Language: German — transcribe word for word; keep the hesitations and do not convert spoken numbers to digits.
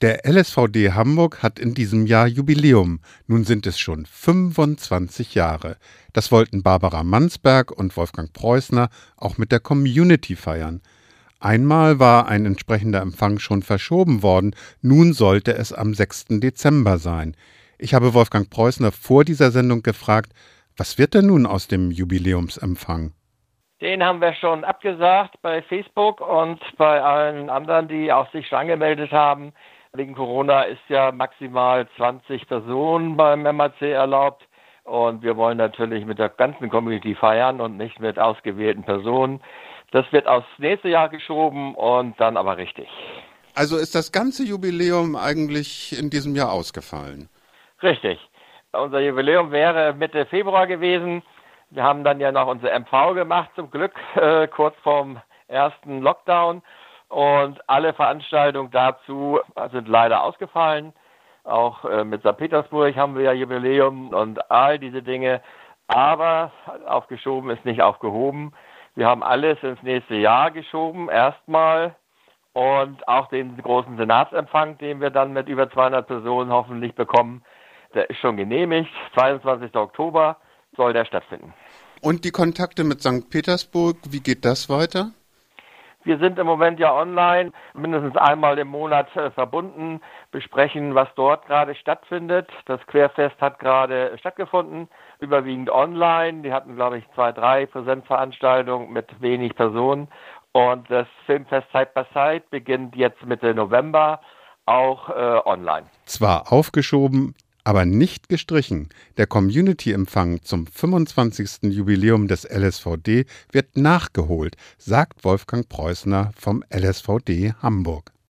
Der L S V D Hamburg hat in diesem Jahr Jubiläum. Nun sind es schon fünfundzwanzig Jahre. Das wollten Barbara Mansberg und Wolfgang Preußner auch mit der Community feiern. Einmal war ein entsprechender Empfang schon verschoben worden, nun sollte es am sechsten Dezember sein. Ich habe Wolfgang Preußner vor dieser Sendung gefragt, was wird denn nun aus dem Jubiläumsempfang? Den haben wir schon abgesagt bei Facebook und bei allen anderen, die auch sich schon angemeldet haben. Wegen Corona ist ja maximal zwanzig Personen beim M A C erlaubt. Und wir wollen natürlich mit der ganzen Community feiern und nicht mit ausgewählten Personen. Das wird aufs nächste Jahr geschoben und dann aber richtig. Also ist das ganze Jubiläum eigentlich in diesem Jahr ausgefallen? Richtig. Unser Jubiläum wäre Mitte Februar gewesen. Wir haben dann ja noch unser M V gemacht, zum Glück, äh, kurz vorm ersten Lockdown. Und alle Veranstaltungen dazu sind leider ausgefallen. Auch äh, mit Sankt Petersburg haben wir ja Jubiläum und all diese Dinge. Aber aufgeschoben ist nicht aufgehoben. Wir haben alles ins nächste Jahr geschoben, erstmal. Und auch den großen Senatsempfang, den wir dann mit über zweihundert Personen hoffentlich bekommen, der ist schon genehmigt. zweiundzwanzigsten Oktober soll der stattfinden. Und die Kontakte mit Sankt Petersburg, wie geht das weiter? Wir sind im Moment ja online, mindestens einmal im Monat äh, verbunden, besprechen, was dort gerade stattfindet. Das Querfest hat gerade stattgefunden, überwiegend online. Die hatten, glaube ich, zwei, drei Präsenzveranstaltungen mit wenig Personen. Und das Filmfest Side by Side beginnt jetzt Mitte November, auch äh, online. Zwar aufgeschoben, aber nicht gestrichen. Der Community-Empfang zum fünfundzwanzigsten Jubiläum des L S V D wird nachgeholt, sagt Wolfgang Preußner vom L S V D Hamburg.